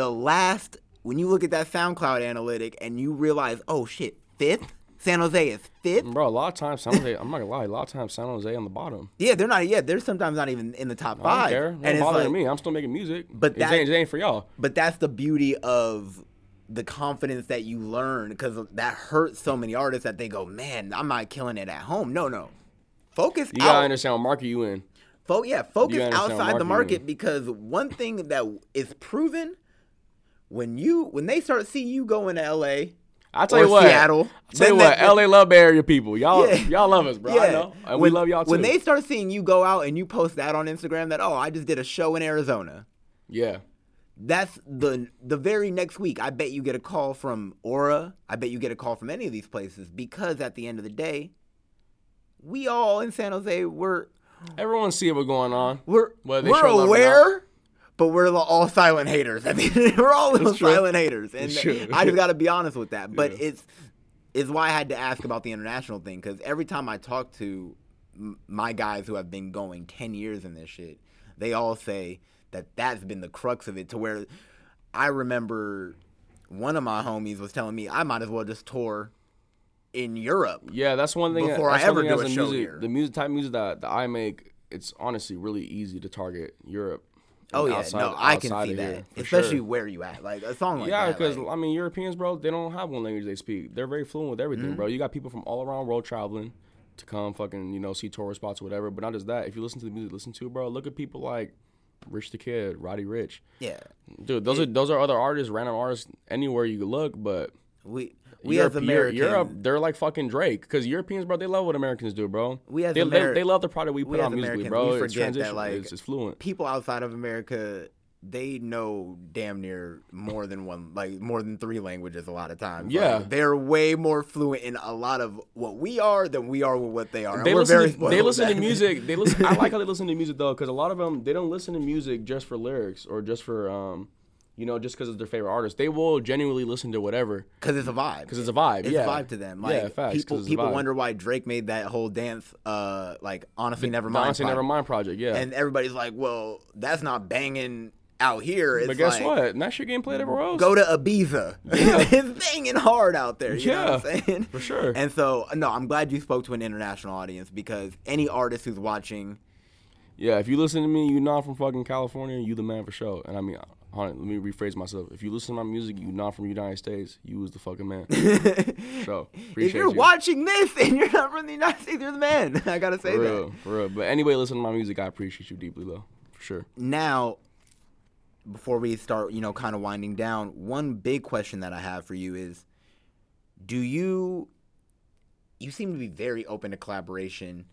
when you look at that SoundCloud analytic and you realize, oh shit, 5th? San Jose is 5th? Bro, a lot of times San Jose, I'm not gonna lie, a lot of times San Jose on the bottom. Yeah, they're not. Yeah, they're sometimes not even in the top 5. I don't care. It and don't bother me. I'm still making music. But it ain't for y'all. But that's the beauty of the confidence that you learn, because that hurts so many artists that they go, man, I'm not killing it at home. No. Focus You out. gotta understand what market you in. Focus outside the market, you in. because one thing that is proven, when they start seeing you go into LA, I'll tell you what. Seattle. I'll tell you what. LA love Bay Area people. Y'all love us, bro. Yeah. I know. And we love y'all too. When they start seeing you go out and you post that on Instagram that, I just did a show in Arizona. Yeah. That's the very next week. I bet you get a call from Aura. I bet you get a call from any of these places, because at the end of the day, we all in San Jose, everyone see what's going on. We're aware, but we're all silent haters. I mean, we're all little silent haters, and I just got to be honest with that. But it's why I had to ask about the international thing, because every time I talk to my guys who have been going 10 years in this shit, they all say that's been the crux of it, to where I remember one of my homies was telling me I might as well just tour in Europe. Yeah, that's one thing. Before I ever do a show here. The type of music that I make, it's honestly really easy to target Europe. Oh yeah, I can see that, especially where you at, like a song like that. Yeah, because Europeans, bro, they don't have one language they speak. They're very fluent with everything, bro. You got people from all around the world traveling to come fucking see tourist spots or whatever. But not just that. If you listen to the music, bro, look at people like Rich the Kid, Roddy Ricch. Yeah, dude, those are other artists, random artists anywhere you could look, but. We as Americans, Europe, they're like fucking Drake, because Europeans, bro, they love what Americans do, bro. They love the product we put out musically, bro. We forget that, like, it's fluent. People outside of America they know damn near more than one, like more than 3 languages a lot of times. Yeah. Like, they're way more fluent in a lot of what we are than we are with what they are. And They we're listen, very to, spoiled they with listen to that. music. I like how they listen to music though, because a lot of them, they don't listen to music just for lyrics or just for just because it's their favorite artist. They will genuinely listen to whatever. Because it's a vibe. Because it's a vibe. It's yeah. a vibe to them. Like, yeah, facts. people wonder why Drake made that whole dance, like, Honestly Nevermind. Honestly Nevermind project, yeah. And everybody's like, well, that's not banging out here. It's but guess like, what? That shit getting played everywhere else. Go to Ibiza. Yeah. It's banging hard out there. You know what I'm saying? For sure. And so, no, I'm glad you spoke to an international audience, because any artist who's watching. Yeah, if you listen to me, you're not from fucking California, you the man for sure. And I mean, let me rephrase myself. If you listen to my music, you not from the United States, you was the fucking man. So, appreciate If you're watching this and you're not from the United States, you're the man. I gotta say that. For real. But anyway, listen to my music, I appreciate you deeply, though. For sure. Now, before we start, kind of winding down, one big question that I have for you is, you seem to be very open to collaboration.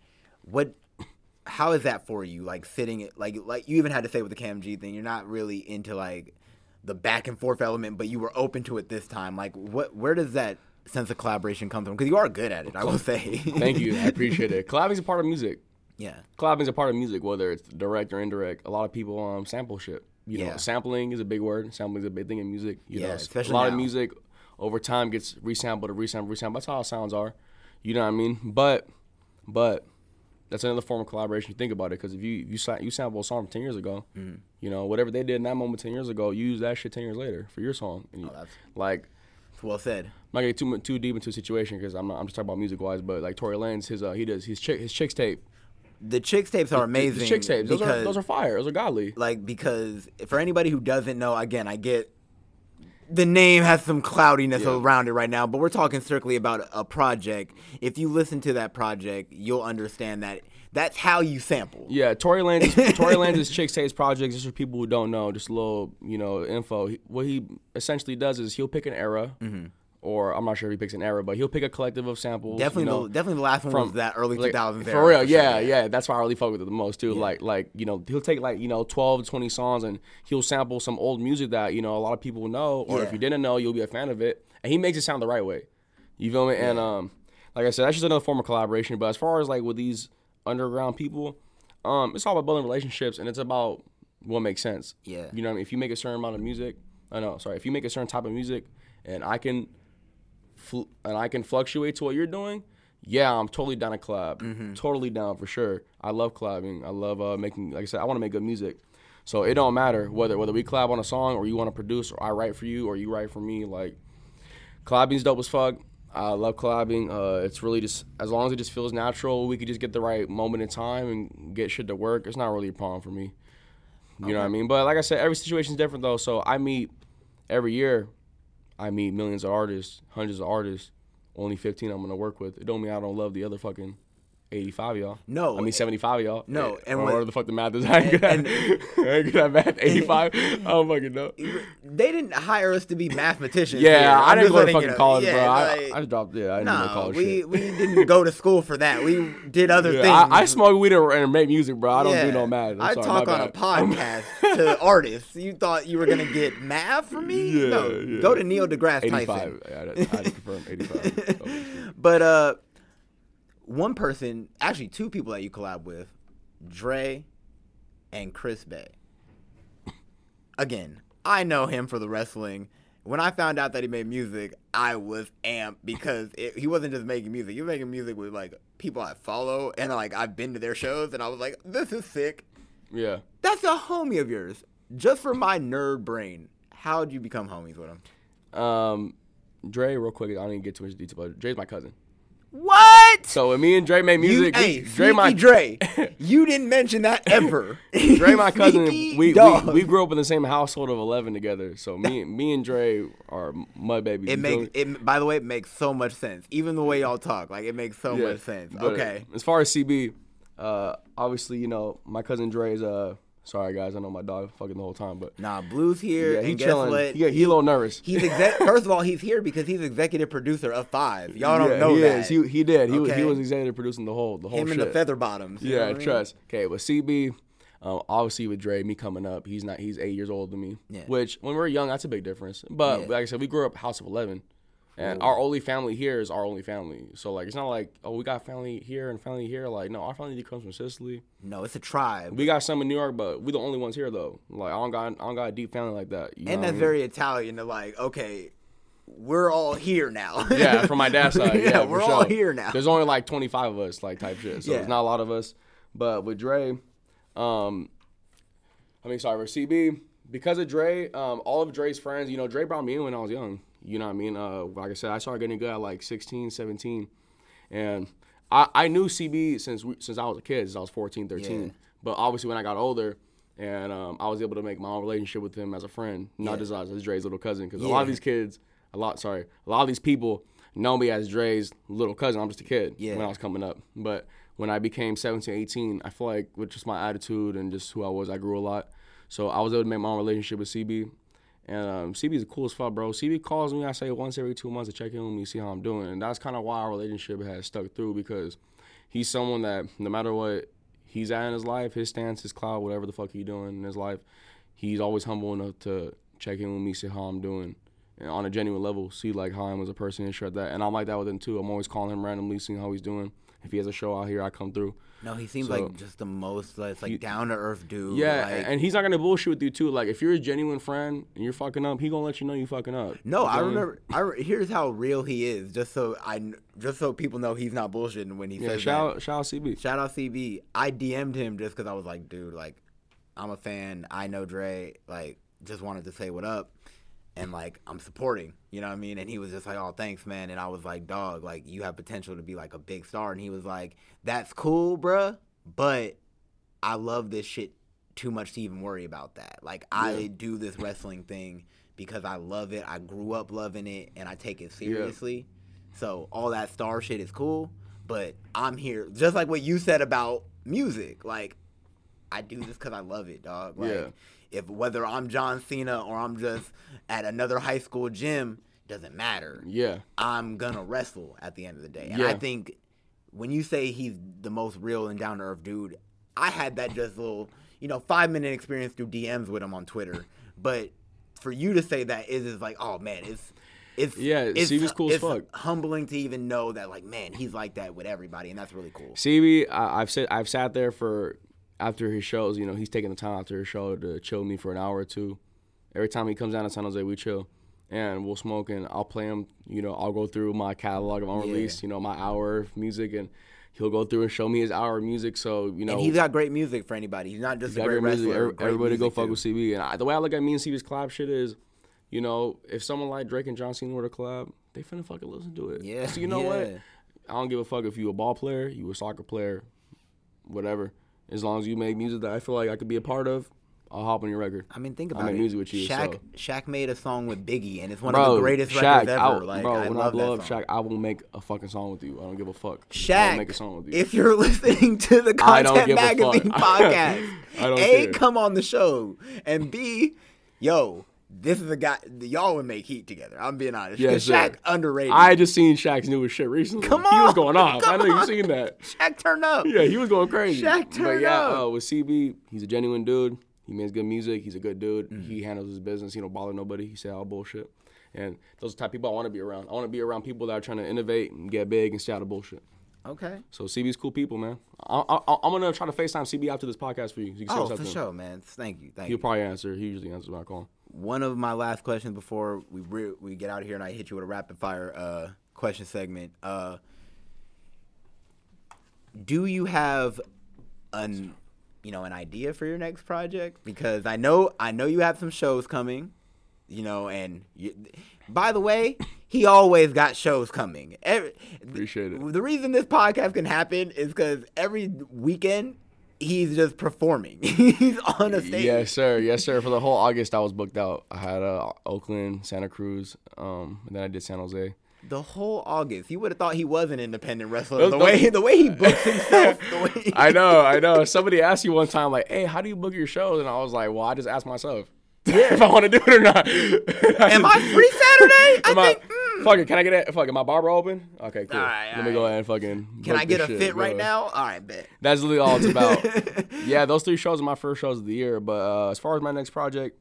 How is that for you? Like sitting, like you even had to say with the Cam G thing, you're not really into like the back and forth element, but you were open to it this time. Like, where does that sense of collaboration come from? Because you are good at it, I will say. Thank you, I appreciate it. Collabing's a part of music. Yeah, collabing's a part of music, whether it's direct or indirect. A lot of people sample shit. You know, sampling is a big word. Sampling is a big thing in music. You know, especially a lot now. of music over time gets resampled. That's how sounds are. You know what I mean? But that's another form of collaboration. You think about it, because if you sample a song from 10 years ago, whatever they did in that moment 10 years ago, you use that shit 10 years later for your song. And that's well said. I'm not gonna get too deep into a situation, because I'm just talking about music wise. But like Tory Lanez, his Chicks tape. The Chicks tapes are amazing. The Chicks tapes, those are fire. Those are godly. Like, because for anybody who doesn't know, again, I get the name has some cloudiness around it right now, but we're talking strictly about a project. If you listen to that project, you'll understand that that's how you sample. Yeah, Tory Lanez's Chicks Tapes project, just for people who don't know, just a little, info. What he essentially does is he'll pick an era, or I'm not sure if he picks an era, but he'll pick a collective of samples. Definitely the last one was that early 2000s era. For real, sure. yeah. That's why I really fuck with it the most too. Yeah. He'll take 12 to 20 songs, and he'll sample some old music that a lot of people know, or if you didn't know, you'll be a fan of it, and he makes it sound the right way. You feel me? Yeah. And like I said, that's just another form of collaboration. But as far as like with these underground people, it's all about building relationships, and it's about what makes sense. Yeah. You know what I mean? If you make a certain amount of music, if you make a certain type of music, and I can fluctuate to what you're doing, yeah, I'm totally down to collab. Totally down for sure. I love collabing. I love making, like I said, I want to make good music. So it don't matter whether we collab on a song, or you want to produce, or I write for you, or you write for me. Like, collabing's dope as fuck. I love collabing. It's really just, as long as it just feels natural, we could just get the right moment in time and get shit to work. It's not really a problem for me. You know what I mean? But like I said, every situation's different though. So every year, I meet millions of artists, hundreds of artists. Only 15 I'm going to work with. It don't mean I don't love the other fucking 85 y'all. No. I mean 75 y'all. No. And whatever the fuck the math is. I ain't good at math. 85? I don't fucking know. They didn't hire us to be mathematicians. Yeah, I didn't go to letting fucking college, bro. Like, I just dropped, I didn't go to college shit. We didn't go to school for that. We did other things. I smoke weed and make music, bro. I don't do no math. I talk on a podcast to artists. You thought you were going to get math from me? Yeah, no. yeah. Go to Neil deGrasse 85. Tyson. I had to confirm 85. But one person, actually 2 people that you collab with, Dre and Chris Bay. Again, I know him for the wrestling. When I found out that he made music, I was amped, because he wasn't just making music. He was making music with like people I follow, and like I've been to their shows, and I was like, this is sick. Yeah. That's a homie of yours. Just for my nerd brain, how'd you become homies with him? Dre, real quick, I don't even get too much detail, but Dre's my cousin. What? So when me and Dre made music, Dre, you didn't mention that ever. Dre, my cousin, we grew up in the same household of 11 together. So me and Dre are mud babies. By the way, it makes so much sense. Even the way y'all talk, like, it makes so much sense. Okay. As far as CB, obviously, my cousin Dre is sorry guys, I know my dog fucking the whole time, but nah, Blue's here. Yeah, he and chilling. Guess what? He a little nervous. He's first of all, he's here because he's executive producer of 5. Y'all don't know he that. Is. He did. He was executive producing the whole him shit. and the Featherbottoms. Yeah, trust. Okay, but CB, Obviously with Dre, me coming up, he's 8 years older than me. Yeah. Which when we're young, that's a big difference. But like I said, we grew up house of 11. And our only family here is our only family. So, like, it's not like, oh, we got family here and family here. Like, no, our family comes from Sicily. No, it's a tribe. We got some in New York, but we the only ones here, though. Like, I don't got a deep family like that. And that's very Italian to, like, okay, we're all here now. Yeah, from my dad's side. Yeah, we're all here now. There's only, like, 25 of us, like, type shit. So, it's not a lot of us. But with Dre, for CB, because of Dre, all of Dre's friends, you know, Dre brought me in when I was young. You know what I mean? Like I said, I started getting good at like 16, 17. And I knew CB since I was a kid, since I was 14, 13. Yeah. But obviously when I got older and I was able to make my own relationship with him as a friend, not just as Dre's little cousin. Because a lot of these kids, a lot of these people know me as Dre's little cousin. I'm just a kid when I was coming up. But when I became 17, 18, I feel like with just my attitude and just who I was, I grew a lot. So I was able to make my own relationship with CB. And CB is the coolest fuck, bro. CB calls me, I say, once every 2 months to check in with me, see how I'm doing. And that's kind of why our relationship has stuck through, because he's someone that no matter what he's at in his life, his stance, his cloud, whatever the fuck he's doing in his life, he's always humble enough to check in with me, see how I'm doing. And on a genuine level, see like how I am as a person and shit like that. And I'm like that with him too. I'm always calling him randomly, seeing how he's doing. If he has a show out here, I come through. No, he seems like just the most like down-to-earth dude. Yeah, like, and he's not going to bullshit with you, too. Like, if you're a genuine friend and you're fucking up, he going to let you know you fucking up. No, I remember. Here's how real he is, just so people know he's not bullshitting when he says that. Shout out CB. Shout out CB. I DM'd him just because I was like, dude, like, I'm a fan. I know Dre. Like, just wanted to say what up. And, like, I'm supporting, you know what I mean? And he was just like, oh, thanks, man. And I was like, dog, like, you have potential to be, like, a big star. And he was like, that's cool, bruh, but I love this shit too much to even worry about that. Like, I do this wrestling thing because I love it. I grew up loving it, and I take it seriously. Yeah. So all that star shit is cool, but I'm here. Just like what you said about music. Like, I do this because I love it, dog. Like, if whether I'm John Cena or I'm just at another high school gym, doesn't matter. Yeah. I'm going to wrestle at the end of the day. And I think when you say he's the most real and down-to-earth dude, I had that just little, 5-minute experience through DMs with him on Twitter. But for you to say that is like, oh, man, CB's cool as fuck. It's humbling to even know that, like, man, he's like that with everybody, and that's really cool. CB, I've sat there for... After his shows, he's taking the time after his show to chill with me for an hour or two. Every time he comes down to San Jose, we chill. And we'll smoke, and I'll play him. I'll go through my catalog of unreleased, my hour of music, and he'll go through and show me his hour of music. So, And he's got great music for anybody. He's not just a great wrestler. Everybody go fuck with CB. And the way I look at me and CB's collab shit is, if someone like Drake and John Cena were to collab, they finna fucking listen to it. Yeah. So you know what? I don't give a fuck if you a ball player, you a soccer player, whatever. As long as you make music that I feel like I could be a part of, I'll hop on your record. I mean, think about it. I make music with you. Shaq made a song with Biggie, and it's one of the greatest records ever. When I blow up Shaq, I will make a fucking song with you. I don't give a fuck. Shaq, I'll make a song with you. If you're listening to the Content Magazine podcast, A, come on the show, and B, this is a guy, y'all would make heat together. I'm being honest. Yes, Shaq underrated. I just seen Shaq's newest shit recently. Come on. He was going off. I know you seen that. Shaq turned up. Yeah, he was going crazy. Shaq turned up. With CB, he's a genuine dude. He makes good music. He's a good dude. Mm-hmm. He handles his business. He don't bother nobody. He say all bullshit. And those are the type of people I want to be around. I want to be around people that are trying to innovate and get big and stay out of bullshit. Okay. So CB's cool people, man. I'm gonna try to FaceTime CB after this podcast for you. So you can for sure, man. Thank you. He'll probably answer. He usually answers when I call him. One of my last questions before we get out of here and I hit you with a rapid fire question segment. Do you have an idea for your next project? Because I know you have some shows coming. By the way, he always got shows coming. Appreciate it. The reason this podcast can happen is because every weekend he's just performing. He's on a stage. Yes, sir. For the whole August, I was booked out. I had Oakland, Santa Cruz, and then I did San Jose. The whole August. You would have thought he was an independent wrestler. The way he books himself. I know. Somebody asked you one time, like, hey, how do you book your shows? And I was like, well, I just ask myself. If I want to do it or not. Am I free Saturday? Fuck it, can I get it? Fuck it, my barber open? Okay, cool. All right, Let me go ahead and fucking. Can I get a shit, fit bro. right now? All right, bet. That's literally all it's about. Yeah, those 3 shows are my first shows of the year. But as far as my next project,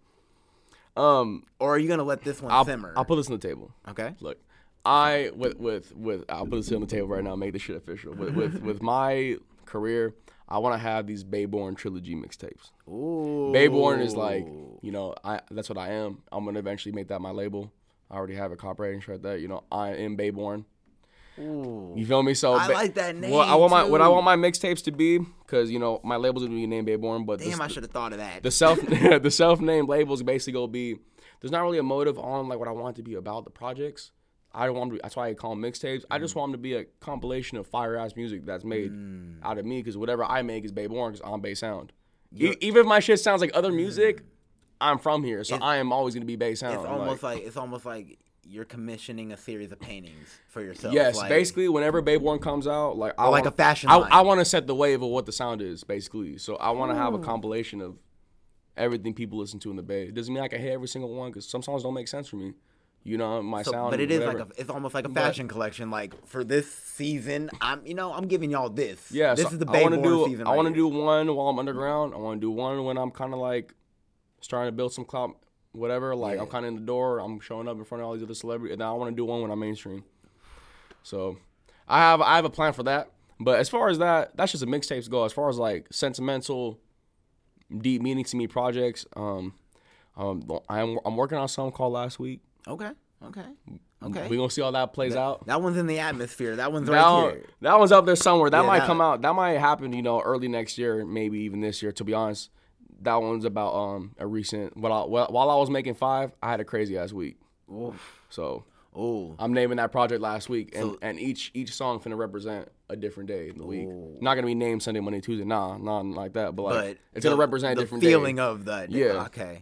Or are you gonna let this one simmer? I'll put this on the table. Okay. Look, I'll put this on the table right now. Make this shit official. With my career, I want to have these Bayborn trilogy mixtapes. Ooh. Bayborn is like, that's what I am. I'm gonna eventually make that my label. I already have a copyright and shit like that. I am Bayborn. Ooh. You feel me? So I like that name. What I want my too. mixtapes to be, because my label's gonna be named Bayborn, but Damn, I should have thought of that. the self-named labels basically gonna be. There's not really a motive on like what I want it to be about the projects. I don't want to. That's why I call them mixtapes. I just want them to be a compilation of fire ass music that's made out of me, because whatever I make is Bayborn, because I'm Bay Sound. Even if my shit sounds like other music, I'm from here, so I am always gonna be Bay Sound. It's almost like you're commissioning a series of paintings for yourself. Yes, basically, whenever Bayborn comes out, a fashion line. I want to set the wave of what the sound is, basically. So I want to have a compilation of everything people listen to in the Bay. It doesn't mean I can hit every single one, because some songs don't make sense for me. My sound. But it is it's almost like a fashion collection. Like for this season, I'm giving y'all this. Yeah, this so is the I want Bayborn season. I want to do one while I'm underground. I want to do one when I'm kind of like starting to build some clout, whatever. Like I'm kind of in the door. I'm showing up in front of all these other celebrities, and then I want to do one when I'm mainstream. So I have a plan for that. But as far as that's just a mixtapes go. As far as like sentimental, deep meaning to me projects, I'm working on something called Last Week. Okay. We're gonna see how that plays out. That one's in the atmosphere. That one's right here. That one's up there somewhere. That might come out. That might happen, early next year, maybe even this year. To be honest, that one's about a recent. While I was making 5, I had a crazy ass week. Oof. So Ooh. I'm naming that project Last Week, and each song finna represent a different day in the week. Not gonna be named Sunday, Monday, Tuesday. Nah, nothing like that. But it's gonna represent a different feeling day. of the Yeah. Okay.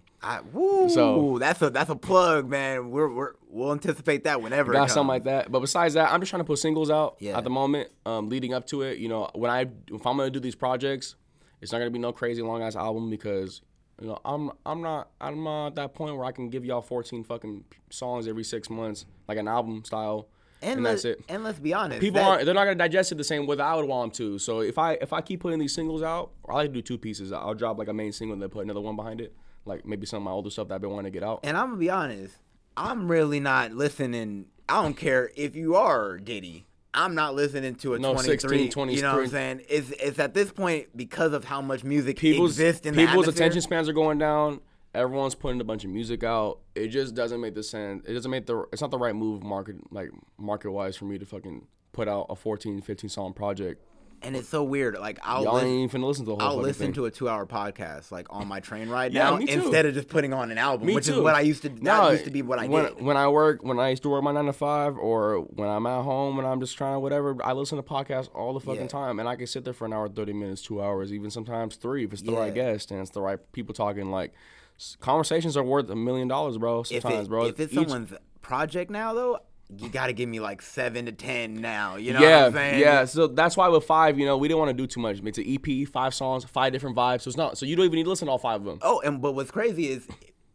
So that's a plug, man. We'll anticipate that whenever. Got something like that. But besides that, I'm just trying to put singles out Yeah. at the moment. Leading up to it, if I'm gonna do these projects, it's not gonna be no crazy long ass album, because I'm not at that point where I can give y'all 14 fucking songs every 6 months, like an album style. And that's it. And let's be honest, They're not gonna digest it the same way that I would want them to. So if I keep putting these singles out, or I like to do 2 pieces. I'll drop like a main single and then put another one behind it, like maybe some of my older stuff that I've been wanting to get out. And I'm gonna be honest, I'm really not listening. I don't care if you are Diddy. I'm not listening to a 23. 16, 23. You know what I'm saying? It's at this point, because of how much music People's exists in the People's atmosphere. attention spans are going down. Everyone's putting a bunch of music out. It just doesn't make the sense. It doesn't make it's not the right move market wise for me to fucking put out a 14, 15 song project. And it's so weird. Like Y'all ain't even finna listen to the whole I'll fucking listen thing. to a 2-hour podcast like on my train ride Yeah, now me too. instead of just putting on an album, Me which too. is what I used to. That used to be what I did. When I used to work my 9 to 5, or when I'm at home and I'm just trying whatever, I listen to podcasts all the fucking time, and I can sit there for an hour, 30 minutes, 2 hours, even sometimes 3 if it's the right guest and it's the right people talking. Like conversations are worth $1 million, bro. Sometimes, bro. If it's someone's project now, though, you got to give me like 7 to 10 now. You know what I'm saying? Yeah. So that's why with 5, we didn't want to do too much. It's an EP, 5 songs, 5 different vibes. So it's not. So you don't even need to listen to all 5 of them. Oh, but what's crazy is,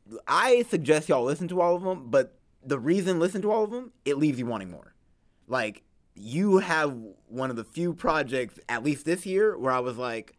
I suggest y'all listen to all of them. But the reason listen to all of them, it leaves you wanting more. Like, you have one of the few projects, at least this year, where I was like,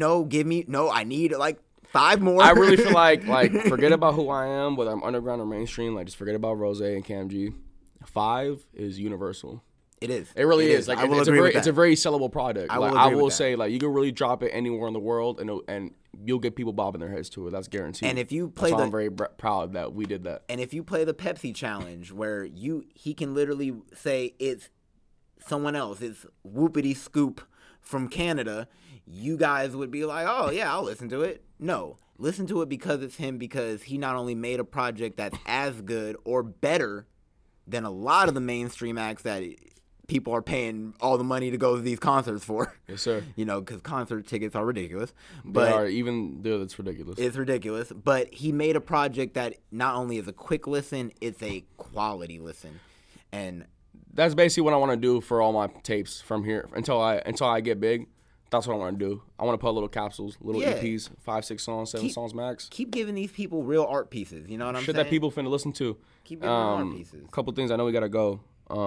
I need like 5 more. I really feel like forget about who I am, whether I'm underground or mainstream. Like, just forget about Rose and Cam G. 5 is universal. It is. It really is. Like, it's a very sellable product. I will say, like, you can really drop it anywhere in the world, and you'll get people bobbing their heads to it. That's guaranteed. And if you play I'm very proud that we did that. And if you play the Pepsi challenge, where he can literally say it's someone else, it's Whoopity Scoop from Canada, you guys would be like, oh yeah, I'll listen to it. No, listen to it because it's him, because he not only made a project that's as good or better than a lot of the mainstream acts that people are paying all the money to go to these concerts for. Yes, sir. Because concert tickets are ridiculous. It's ridiculous. It's ridiculous. But he made a project that not only is a quick listen, it's a quality listen. And that's basically what I want to do for all my tapes from here until I get big. That's what I want to do. I want to put little capsules, little Yeah. EPs, 5, 6 songs, 7 songs max. Keep giving these people real art pieces. You know what I'm Shit saying? that people finna listen to. Keep giving them art pieces. A couple things I know we gotta go.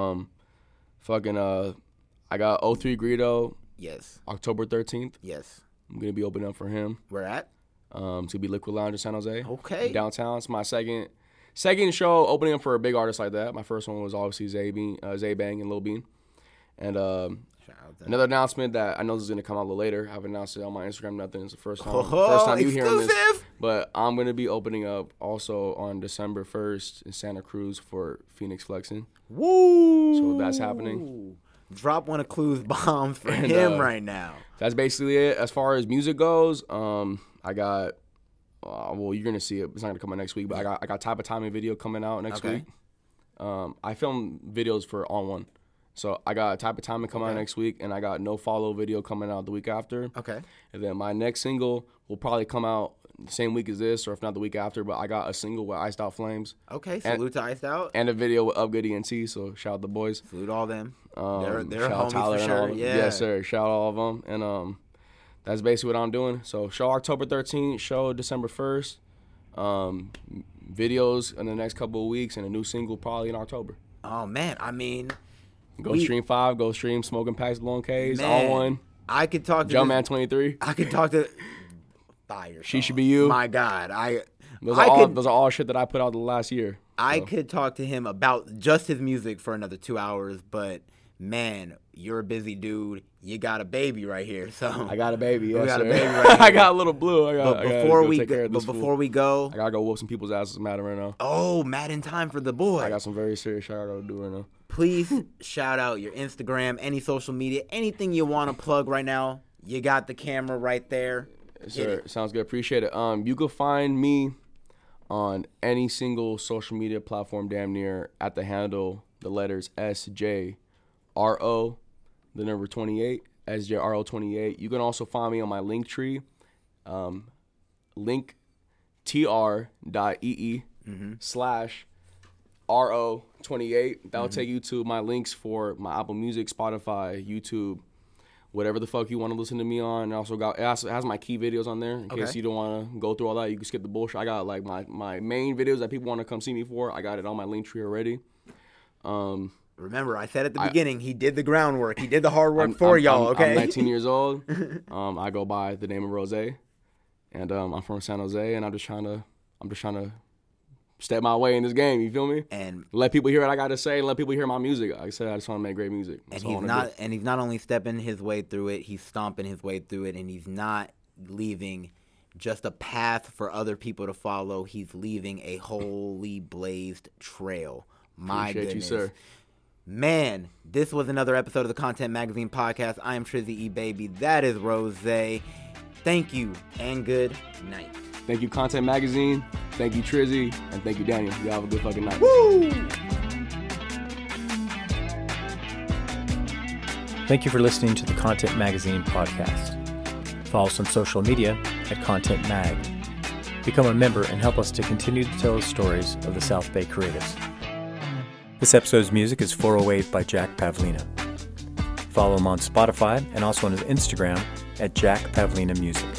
I got 03 Greedo, Yes. October 13th. Yes. I'm gonna be opening up for him. Where at? To be Liquid Lounge in San Jose. Okay. Downtown. It's my second show opening up for a big artist like that. My first one was obviously Zay Bang and Lil Bean. And Shout out to another announcement that I know this is gonna come out a little later. I haven't announced it on my Instagram. Nothing. It's the first time. Oh, first time you hearing this. exclusive! But I'm gonna be opening up also on December 1st in Santa Cruz for Phoenix Flexing. Woo! So that's happening. Drop one of Clue's bombs for And, him right now. That's basically it. As far as music goes, I got. Well, you're gonna see it. It's not gonna come out next week, but I got Type of Timing video coming out next Okay. week. I film videos for On One, so I got Type of Timing coming out next week, and I got No Follow video coming out the week after. Okay. And then my next single will probably come out the same week as this, or if not the week after. But I got a single with Iced Out Flames Okay. Salute to Iced Out. and a video with Upgood ENT. So shout out the boys. Salute all them. They're Shout out homies Tyler for and all sure. of them. Yeah. Yes, sir. Shout out all of them. And that's basically what I'm doing. So show October 13th, show December 1st. Videos in the next couple of weeks, and a new single probably in October. Oh man, I mean, Go stream 5, go stream Smoking Packs, Blowing K's, man, On One, I could talk to Jumpman 23. I could talk to Fire. She song. Should Be You. My God, Those I are could all shit that I put out the last year. I So, could talk to him about just his music for another 2 hours, but man, you're a busy dude. You got a baby right here, so I got a baby. Yes, got a sir. baby right here. I got a little blue. I But gotta before go we take care of this before fool. we go, I gotta go whoop some people's asses mad right now. oh, mad in time for the boy. I got some very serious shit I gotta do right now. Please shout out your Instagram, any social media, anything you want to plug right now. You got the camera right there. Yes, Hit sir. it. Sounds good. Appreciate it. You can find me on any single social media platform damn near at the handle, the letters SJRO, the number 28, SJRO28. You can also find me on my Linktree, linktr.ee/RO28. That'll take you to my links for my Apple Music, Spotify, YouTube, whatever the fuck you want to listen to me on. And it has my key videos on there in case you don't want to go through all that. You can skip the bullshit. I got like my main videos that people want to come see me for. I got it on my Linktree already. Remember, I said at the beginning, he did the groundwork. He did the hard work y'all, I'm okay? 19 years old. I go by the name of Rose, and I'm from San Jose, and I'm just trying to step my way in this game. You feel me? And Let people hear what I got to say. And let people hear my music. Like I said, I just want to make great music. That's all I wanna do. he's not only stepping his way through it, he's stomping his way through it, and he's not leaving just a path for other people to follow. He's leaving a wholly blazed trail. My Appreciate goodness. you, sir. Man, this was another episode of the Content Magazine Podcast. I am Trizzy E. Baby. That is Rose. Thank you, and good night. Thank you, Content Magazine. Thank you, Trizzy. And thank you, Daniel. You have a good fucking night. Woo! Thank you for listening to the Content Magazine podcast. Follow us on social media at Content Mag. Become a member and help us to continue to tell the stories of the South Bay creatives. This episode's music is 408 by Jack Pavlina. Follow him on Spotify and also on his Instagram at Jack Pavlina Music.